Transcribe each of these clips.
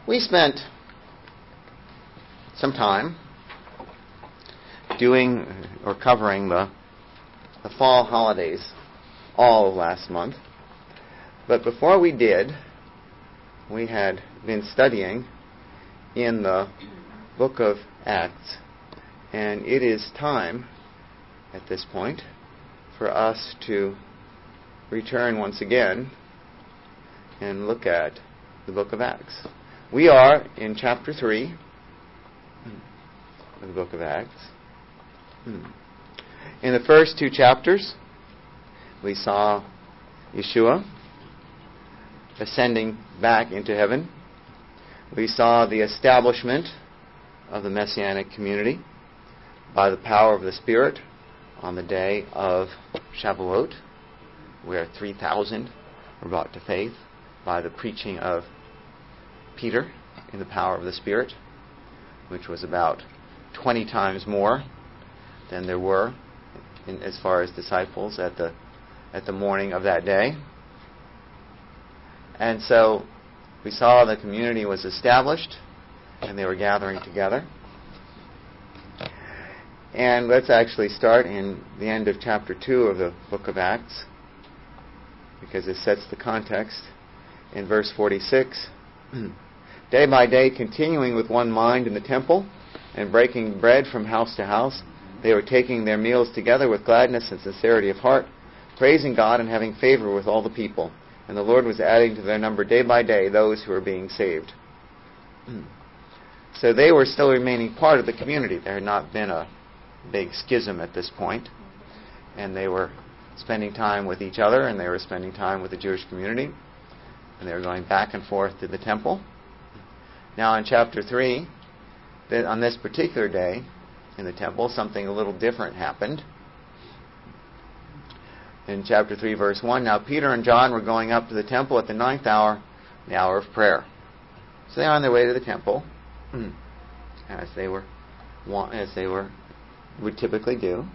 We spent some time doing or covering the fall holidays all of last month. But before we did, we had been studying in the book of Acts, and it is time at this point for us to return once again and look at the book of Acts. We are in chapter 3 of the book of Acts. In the first two chapters, we saw Yeshua ascending back into heaven. We saw the establishment of the Messianic community by the power of the Spirit on the day of Shavuot, where 3,000 were brought to faith by the preaching of Peter in the power of the Spirit, which was about 20 times more than there were as far as disciples at the morning of that day. And so we saw the community was established and they were gathering together. And let's actually start in the end of chapter 2 of the book of Acts, because it sets the context. In verse 46, day by day, continuing with one mind in the temple and breaking bread from house to house, they were taking their meals together with gladness and sincerity of heart, praising God and having favor with all the people. And the Lord was adding to their number day by day those who were being saved. So they were still remaining part of the community. There had not been a big schism at this point. And they were spending time with each other, and they were spending time with the Jewish community. And they were going back and forth to the temple. Now in chapter 3, on this particular day in the temple, something a little different happened. In chapter 3, verse 1, now Peter and John were going up to the temple at the 9th hour, the hour of prayer. So they are on their way to the temple, as they would typically do.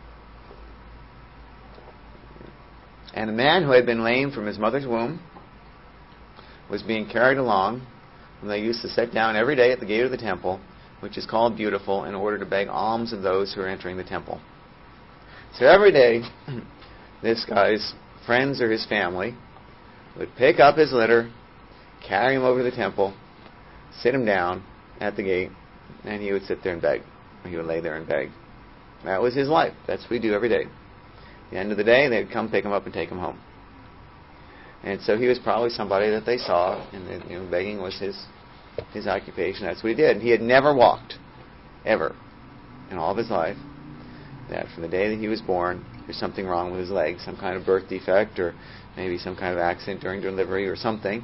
And a man who had been lame from his mother's womb was being carried along, and they used to sit down every day at the gate of the temple, which is called Beautiful, in order to beg alms of those who are entering the temple. So every day, this guy's friends or his family would pick up his litter, carry him over to the temple, sit him down at the gate, and he would sit there and beg. Or he would lay there and beg. That was his life. That's what we do every day. At the end of the day, they'd come pick him up and take him home. And so he was probably somebody that they saw, and begging was his occupation. That's what he did. He had never walked, ever, in all of his life. That from the day that he was born, there's something wrong with his leg, some kind of birth defect, or maybe some kind of accident during delivery or something,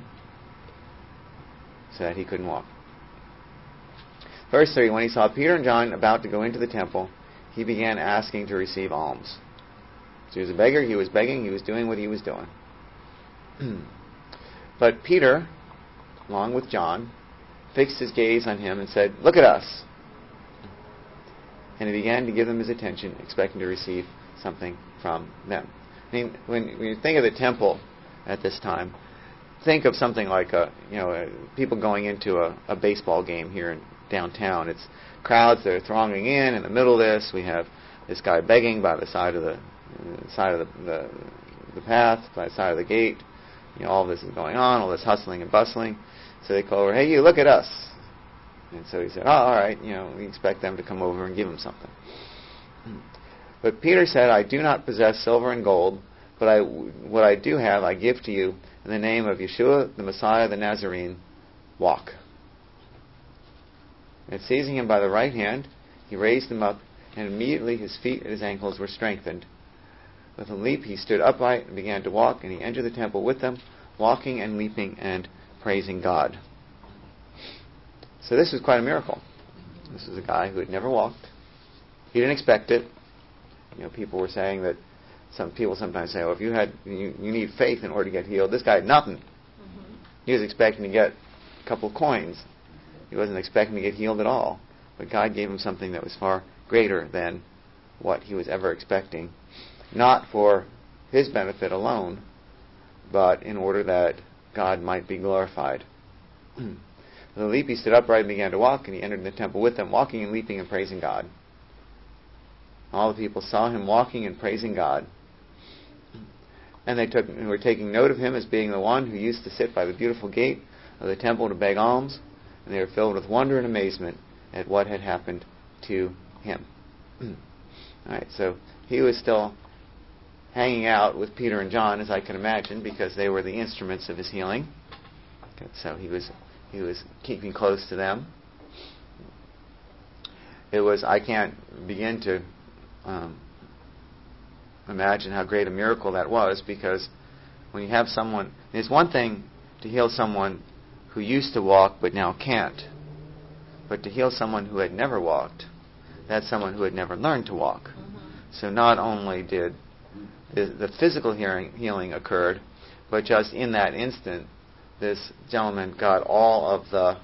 so that he couldn't walk. Verse 3, when he saw Peter and John about to go into the temple, he began asking to receive alms. So he was a beggar, he was begging, he was doing what he was doing. But Peter, along with John, fixed his gaze on him and said, look at us. And he began to give them his attention, expecting to receive something from them. I mean, when you think of the temple at this time, think of something like people going into a baseball game here in downtown. It's crowds that are thronging in the middle of this. We have this guy begging by the side of the path, by the side of the gate. All this is going on, all this hustling and bustling. So they call over, hey, you, look at us. And so he said, oh, all right, we expect them to come over and give him something. But Peter said, I do not possess silver and gold, but what I do have I give to you in the name of Yeshua, the Messiah, the Nazarene. Walk. And seizing him by the right hand, he raised him up, and immediately his feet and his ankles were strengthened. With a leap he stood upright and began to walk, and he entered the temple with them, walking and leaping and praising God. So this was quite a miracle. This was a guy who had never walked. He didn't expect it. People were saying that some people sometimes say, well, you need faith in order to get healed. This guy had nothing. He was expecting to get a couple of coins. He wasn't expecting to get healed at all. But God gave him something that was far greater than what he was ever expecting. Not for his benefit alone, but in order that God might be glorified. With a leap he stood upright and began to walk, and he entered the temple with them, walking and leaping and praising God. All the people saw him walking and praising God. And they were taking note of him as being the one who used to sit by the beautiful gate of the temple to beg alms, and they were filled with wonder and amazement at what had happened to him. All right, so he was still hanging out with Peter and John, as I can imagine, because they were the instruments of his healing. Okay, so he was keeping close to them. I can't begin to imagine how great a miracle that was, because when you have someone, it's one thing to heal someone who used to walk but now can't, but to heal someone who had never walked, that's someone who had never learned to walk. So not only did the physical healing occurred, but just in that instant, this gentleman got all of the,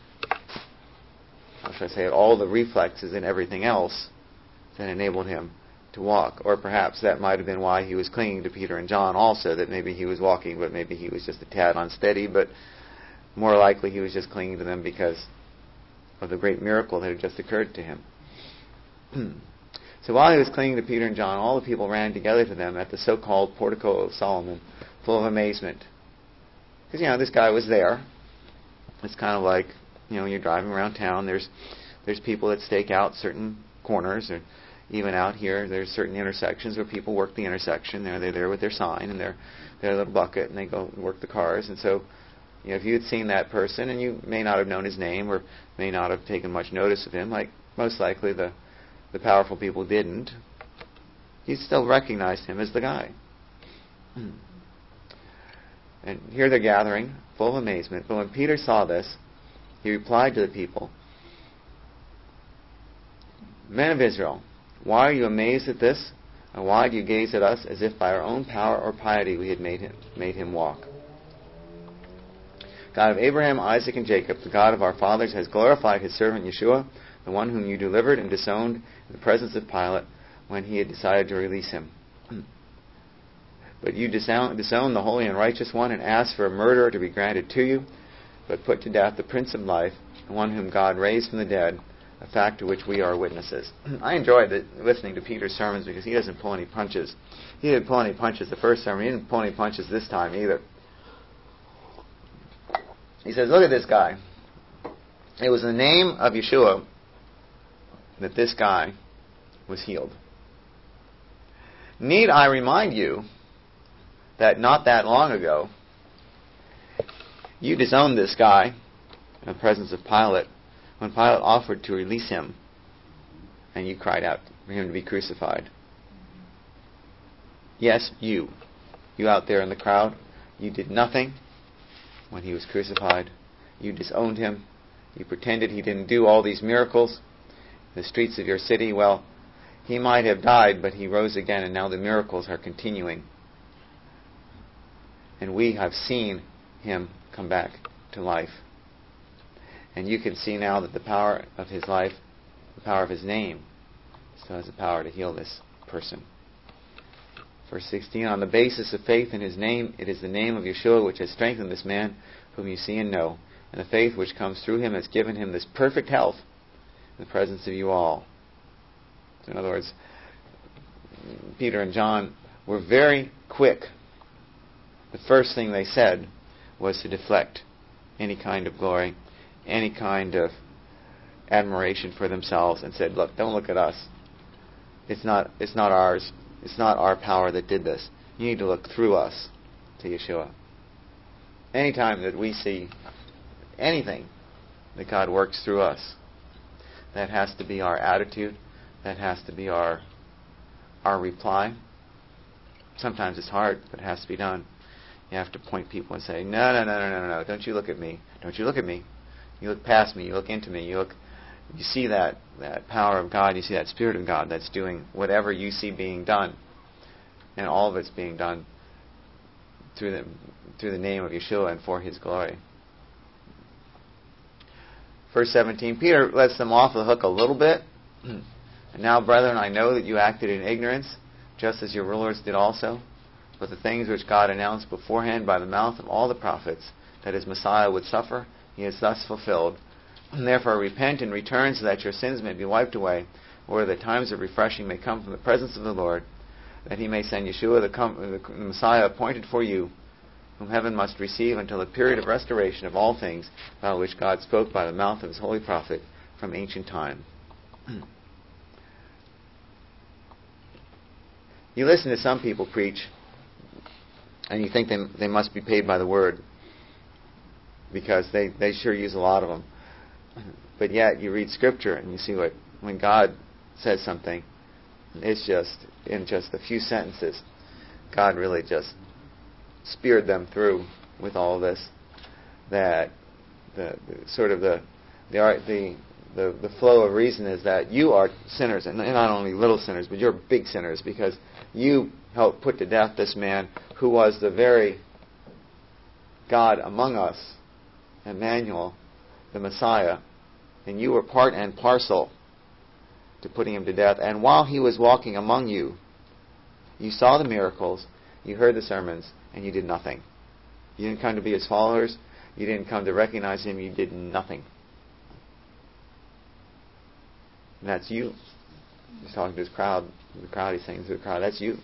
all the reflexes and everything else that enabled him to walk. Or perhaps that might have been why he was clinging to Peter and John also, that maybe he was walking, but maybe he was just a tad unsteady, but more likely he was just clinging to them because of the great miracle that had just occurred to him. So while he was clinging to Peter and John, all the people ran together to them at the so-called Portico of Solomon, full of amazement. Because, this guy was there. It's kind of like, when you're driving around town, there's people that stake out certain corners, or even out here, there's certain intersections where people work the intersection. They're there with their sign and their little bucket, and they go work the cars. And so, if you had seen that person, and you may not have known his name, or may not have taken much notice of him, like most likely the powerful people didn't, you still recognized him as the guy. And here they're gathering, full of amazement. But when Peter saw this, he replied to the people, "Men of Israel, why are you amazed at this? And why do you gaze at us as if by our own power or piety we had made him walk? God of Abraham, Isaac, and Jacob, the God of our fathers, has glorified his servant Yeshua, the one whom you delivered and disowned in the presence of Pilate when he had decided to release him. But you disowned the holy and righteous one and asked for a murderer to be granted to you, but put to death the Prince of Life, the one whom God raised from the dead, a fact to which we are witnesses." I enjoyed listening to Peter's sermons because he doesn't pull any punches. He didn't pull any punches the first sermon. He didn't pull any punches this time either. He says, look at this guy. It was in the name of Yeshua that this guy was healed. Need I remind you that not that long ago, you disowned this guy in the presence of Pilate when Pilate offered to release him, and you cried out for him to be crucified. Yes, you out there in the crowd, you did nothing when he was crucified. You disowned him. You pretended he didn't do all these miracles in the streets of your city. Well, he might have died, but he rose again, and now the miracles are continuing. And we have seen him come back to life. And you can see now that the power of his life, the power of his name, still has the power to heal this person. Verse 16, on the basis of faith in his name, it is the name of Yeshua which has strengthened this man whom you see and know. And the faith which comes through him has given him this perfect health in the presence of you all. So in other words, Peter and John were very quick. The first thing they said was to deflect any kind of glory, any kind of admiration for themselves, and said, look, don't look at us. It's not ours. It's not our power that did this. You need to look through us to Yeshua. Anytime that we see anything that God works through us, that has to be our attitude. That has to be our reply. Sometimes it's hard, but it has to be done. You have to point people and say, no, don't you look at me. Don't you look at me. You look past me. You look into me. You see that power of God. You see that Spirit of God that's doing whatever you see being done. And all of it's being done through the name of Yeshua and for His glory. Verse 17, Peter lets them off the hook a little bit. And now, brethren, I know that you acted in ignorance, just as your rulers did also. But the things which God announced beforehand by the mouth of all the prophets, that His Messiah would suffer, He is thus fulfilled. And therefore repent and return so that your sins may be wiped away, or that times of refreshing may come from the presence of the Lord, that he may send Yeshua the Messiah appointed for you, whom heaven must receive until the period of restoration of all things, about which God spoke by the mouth of his holy prophet from ancient time. You listen to some people preach, and you think they must be paid by the word, because they sure use a lot of them. But yet you read Scripture and you see when God says something, it's just in just a few sentences, God really just speared them through with all of this. That the flow of reason is that you are sinners, and not only little sinners, but you're big sinners, because you helped put to death this man who was the very God among us, Emmanuel, the Messiah, and you were part and parcel to putting him to death. And while he was walking among you, you saw the miracles, you heard the sermons, and you did nothing. You didn't come to be his followers. You didn't come to recognize him. You did nothing. And that's you. He's talking to his crowd. The crowd, he's saying to the crowd, that's you.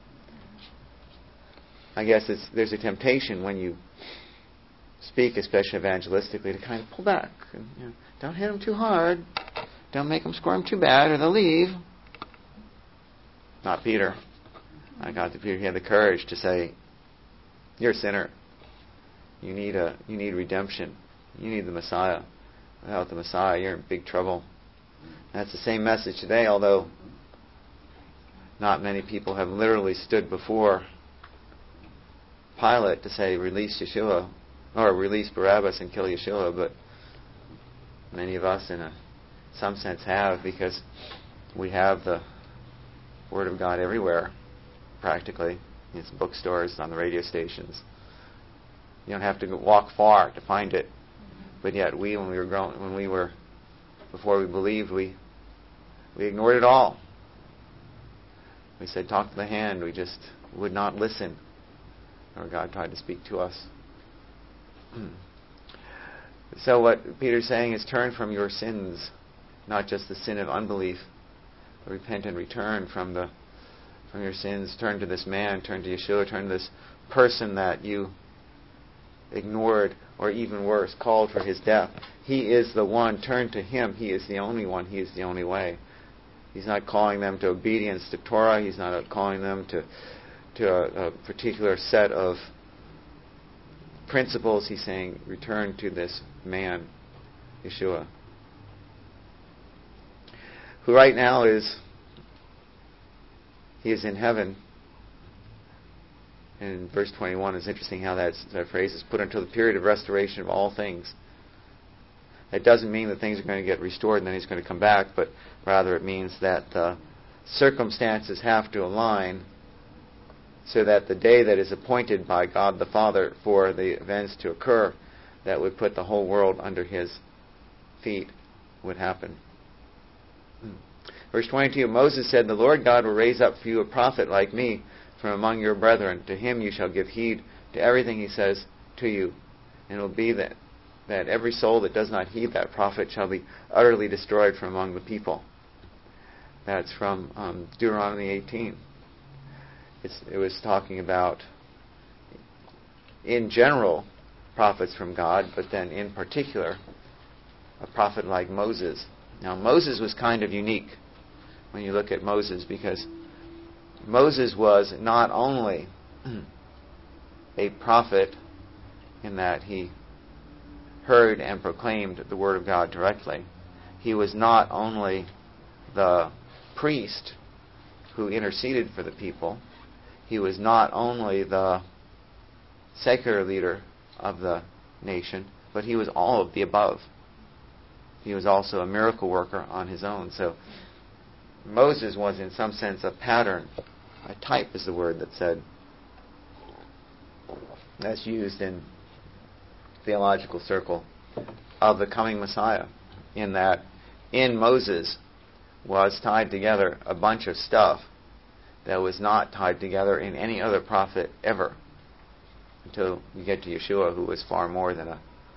I guess there's a temptation when you speak, especially evangelistically, to kind of pull back. And, don't hit them too hard. Don't make them squirm too bad, or they'll leave. Not Peter. I got to Peter. He had the courage to say, "You're a sinner. You need redemption. You need the Messiah. Without the Messiah, you're in big trouble." And that's the same message today, although not many people have literally stood before Pilate to say, "Release Yeshua," or "Release Barabbas and kill Yeshua," but many of us, in some sense, have, because we have the Word of God everywhere, practically. It's bookstores, on the radio stations. You don't have to walk far to find it. But yet, before we believed, we ignored it all. We said, "Talk to the hand." We just would not listen. Or God tried to speak to us. So what Peter's saying is, turn from your sins, not just the sin of unbelief, but repent and return from your sins. Turn to this man, turn to Yeshua, turn to this person that you ignored, or even worse, called for his death. He is the one. Turn to him. He is the only one. He is the only way. He's not calling them to obedience to Torah. He's not calling them to a particular set of principles. He's saying, return to this man, Yeshua, who right now he is in heaven. And in verse 21, it's interesting how that phrase is put until the period of restoration of all things. That doesn't mean that things are going to get restored and then he's going to come back, but rather it means that the circumstances have to align so that the day that is appointed by God the Father for the events to occur that would put the whole world under his feet would happen. Verse 22, Moses said, "The Lord God will raise up for you a prophet like me from among your brethren. To him you shall give heed to everything he says to you. And it will be that every soul that does not heed that prophet shall be utterly destroyed from among the people." That's from Deuteronomy 18. It was talking about, in general, prophets from God, but then in particular, a prophet like Moses. Now, Moses was kind of unique when you look at Moses, because Moses was not only a prophet in that he heard and proclaimed the Word of God directly. He was not only the priest who interceded for the people. He was not only the secular leader of the nation, but he was all of the above. He was also a miracle worker on his own. So Moses was, in some sense, a pattern. A type is the word that's used in theological circle of the coming Messiah, in that in Moses was tied together a bunch of stuff that was not tied together in any other prophet ever, until you get to Yeshua, who was far more than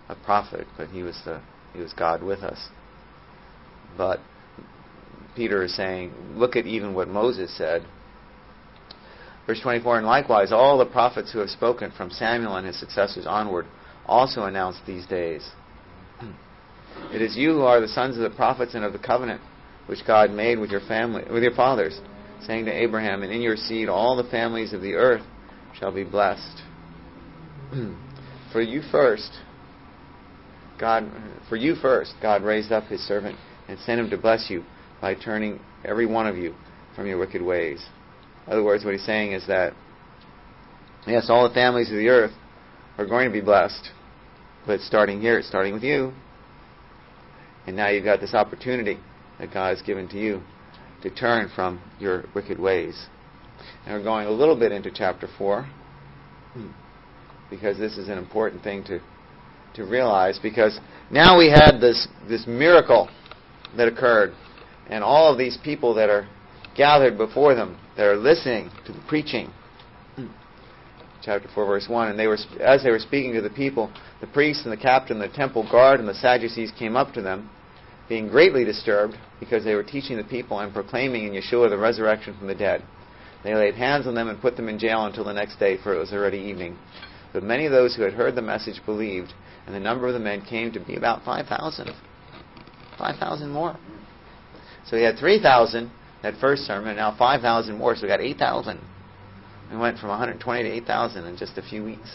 a prophet, but he was God with us. But Peter is saying, look at even what Moses said. Verse 24, and likewise all the prophets who have spoken from Samuel and his successors onward also announced these days. It is you who are the sons of the prophets and of the covenant which God made with your fathers, saying to Abraham, and in your seed all the families of the earth shall be blessed. For you first, God raised up his servant and sent him to bless you by turning every one of you from your wicked ways. In other words, what he's saying is that, yes, all the families of the earth are going to be blessed, but it's starting here, it's starting with you. And now you've got this opportunity that God has given to you to turn from your wicked ways. And we're going a little bit into chapter 4, because this is an important thing to realize, because now we had this miracle that occurred, and all of these people that are gathered before them, that are listening to the preaching. Chapter 4, verse 1, and as they were speaking to the people, the priests and the captain, the temple guard, and the Sadducees came up to them, being greatly disturbed, because they were teaching the people and proclaiming in Yeshua the resurrection from the dead. They laid hands on them and put them in jail until the next day, for it was already evening. But many of those who had heard the message believed, and the number of the men came to be about 5,000. 5,000 more. So he had 3,000 that first sermon, and now 5,000 more, so we got 8,000. We went from 120 to 8,000 in just a few weeks.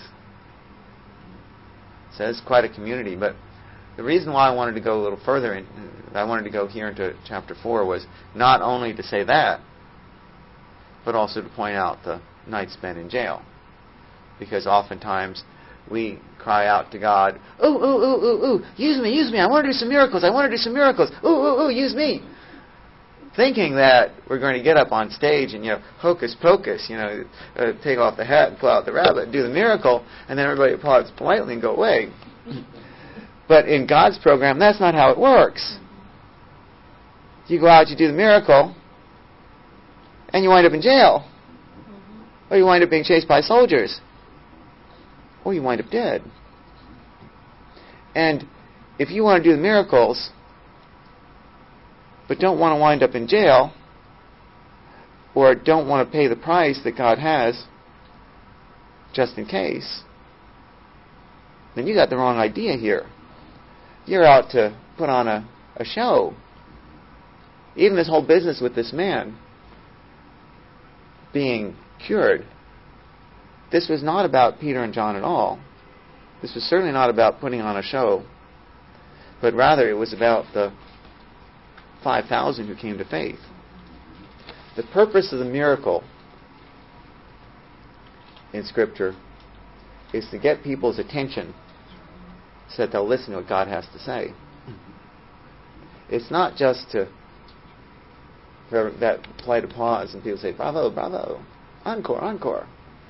So it's quite a community. But the reason why I wanted to go a little further, I wanted to go here into chapter 4, was not only to say that, but also to point out the night spent in jail. Because oftentimes we cry out to God, ooh, use me, I want to do some miracles, ooh, use me. Thinking that we're going to get up on stage and, hocus pocus, take off the hat and pull out the rabbit, do the miracle, and then everybody applauds politely and go away. But in God's program, that's not how it works. You go out, you do the miracle, and you wind up in jail. Or you wind up being chased by soldiers. Or you wind up dead. And if you want to do the miracles, but don't want to wind up in jail, or don't want to pay the price that God has, just in case, then you got the wrong idea here. You're out to put on a show. Even this whole business with this man being cured, this was not about Peter and John at all. This was certainly not about putting on a show, but rather it was about the 5,000 who came to faith. The purpose of the miracle in Scripture is to get people's attention so that they'll listen to what God has to say. It's not just for that polite applause and people say, bravo, bravo, encore, encore.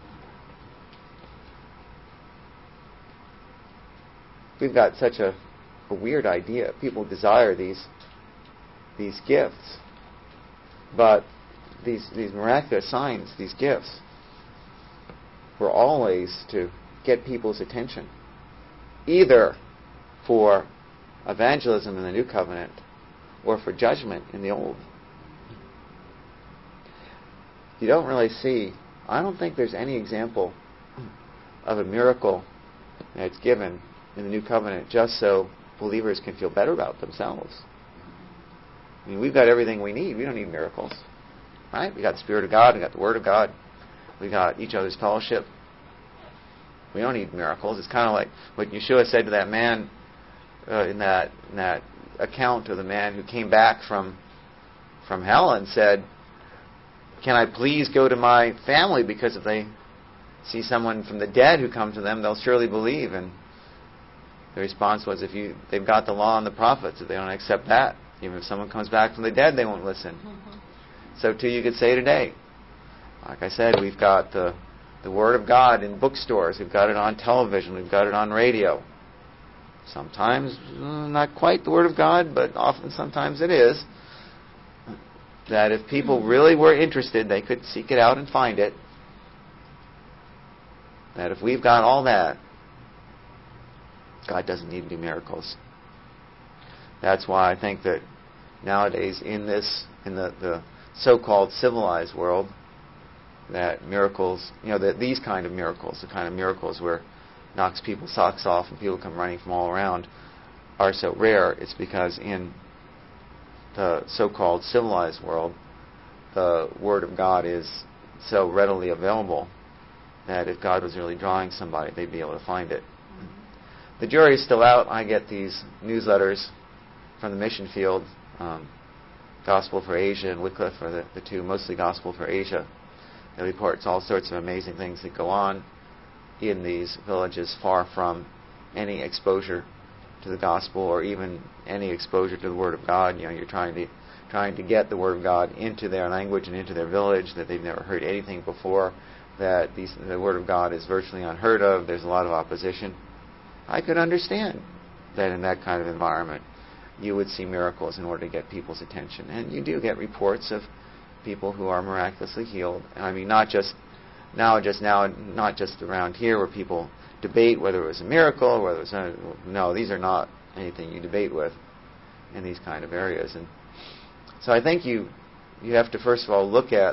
We've got such a weird idea. People desire these gifts, but these miraculous signs, these gifts, were always to get people's attention, either for evangelism in the New Covenant or for judgment in the Old. You don't really see, I don't think there's any example of a miracle that's given in the New Covenant just so believers can feel better about themselves. I mean, we've got everything we need. We don't need miracles. Right? We got the Spirit of God. We got the Word of God. We got each other's fellowship. We don't need miracles. It's kind of like what Yeshua said to that man in that account of the man who came back from hell and said, can I please go to my family, because if they see someone from the dead who comes to them, they'll surely believe. And the response was, they've got the law and the prophets. If they don't accept that, even if someone comes back from the dead, they won't listen. So too you could say today. Like I said, we've got the Word of God in bookstores. We've got it on television. We've got it on radio. Sometimes not quite the Word of God, but often sometimes it is. That if people really were interested, they could seek it out and find it. That if we've got all that, God doesn't need to do miracles. That's why I think that nowadays in the so-called civilized world, that miracles, that these kind of miracles, the kind of miracles where knocks people's socks off and people come running from all around, are so rare. It's because in the so-called civilized world, the Word of God is so readily available that if God was really drawing somebody, they'd be able to find it. The jury is still out. I get these newsletters from the mission field, Gospel for Asia and Wycliffe are the two, mostly Gospel for Asia. It reports all sorts of amazing things that go on in these villages far from any exposure to the gospel or even any exposure to the Word of God. You're trying to get the Word of God into their language and into their village, that they've never heard anything before, that the Word of God is virtually unheard of. There's a lot of opposition. I could understand that in that kind of environment you would see miracles in order to get people's attention. And you do get reports of people who are miraculously healed. I mean, not just around here where people debate whether it was a miracle or whether it was no, these are not anything you debate with in these kind of areas. And so I think you have to first of all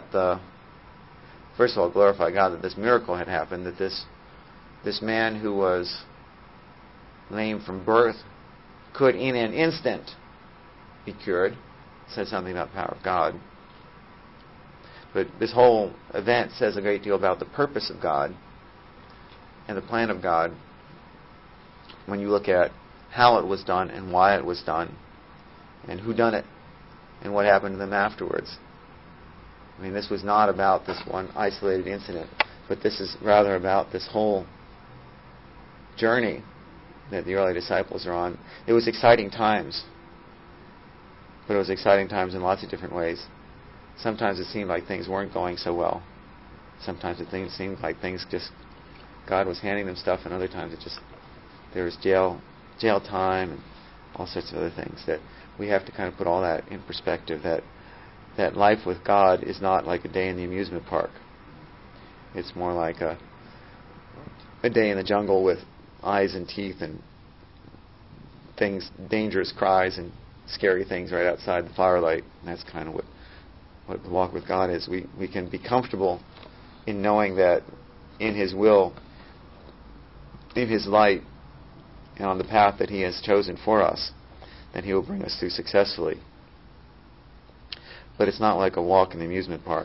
glorify God that this miracle had happened, that this man who was lame from birth could in an instant be cured. It says something about the power of God. But this whole event says a great deal about the purpose of God and the plan of God when you look at how it was done and why it was done and who done it and what happened to them afterwards. I mean, this was not about this one isolated incident, but this is rather about this whole journey that the early disciples are on. It was exciting times, but it was exciting times in lots of different ways. Sometimes it seemed like things weren't going so well. Sometimes it seemed like God was handing them stuff, and other times there was jail time and all sorts of other things. That we have to kind of put all that in perspective, that life with God is not like a day in the amusement park. It's more like a day in the jungle with eyes and teeth and things, dangerous cries and scary things right outside the firelight. And that's kind of what the walk with God is. We can be comfortable in knowing that in His will, in His light, and on the path that He has chosen for us, that He will bring us through successfully. But it's not like a walk in the amusement park.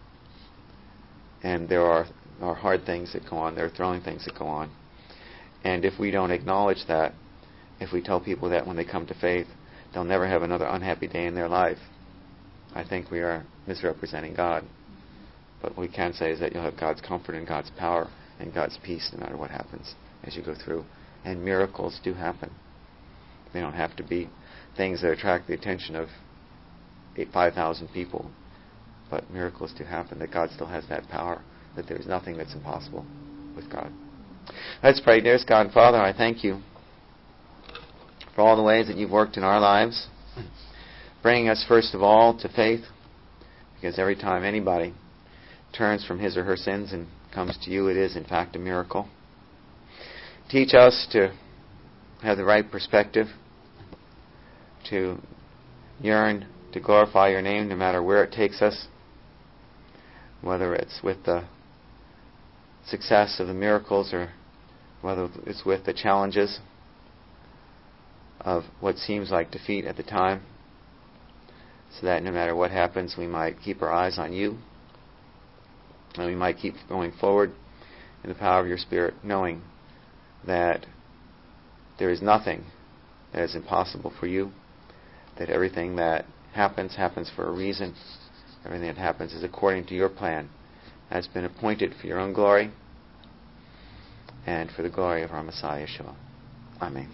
And there are hard things that go on. There are thrilling things that go on. And if we don't acknowledge that, if we tell people that when they come to faith, they'll never have another unhappy day in their life, I think we are misrepresenting God. But what we can say is that you'll have God's comfort and God's power and God's peace no matter what happens as you go through. And miracles do happen. They don't have to be things that attract the attention of 5,000 people. But miracles do happen, that God still has that power, that there's nothing that's impossible with God. Let's pray. Dearest God and Father, I thank You for all the ways that You've worked in our lives, bringing us first of all to faith, because every time anybody turns from his or her sins and comes to You, it is in fact a miracle. Teach us to have the right perspective, to yearn to glorify Your name no matter where it takes us, whether it's with the success of the miracles or whether it's with the challenges of what seems like defeat at the time, so that no matter what happens, we might keep our eyes on You, and we might keep going forward in the power of Your Spirit, knowing that there is nothing that is impossible for You, that everything that happens for a reason. Everything that happens is according to Your plan, has been appointed for Your own glory and for the glory of our Messiah, Yeshua. Amen.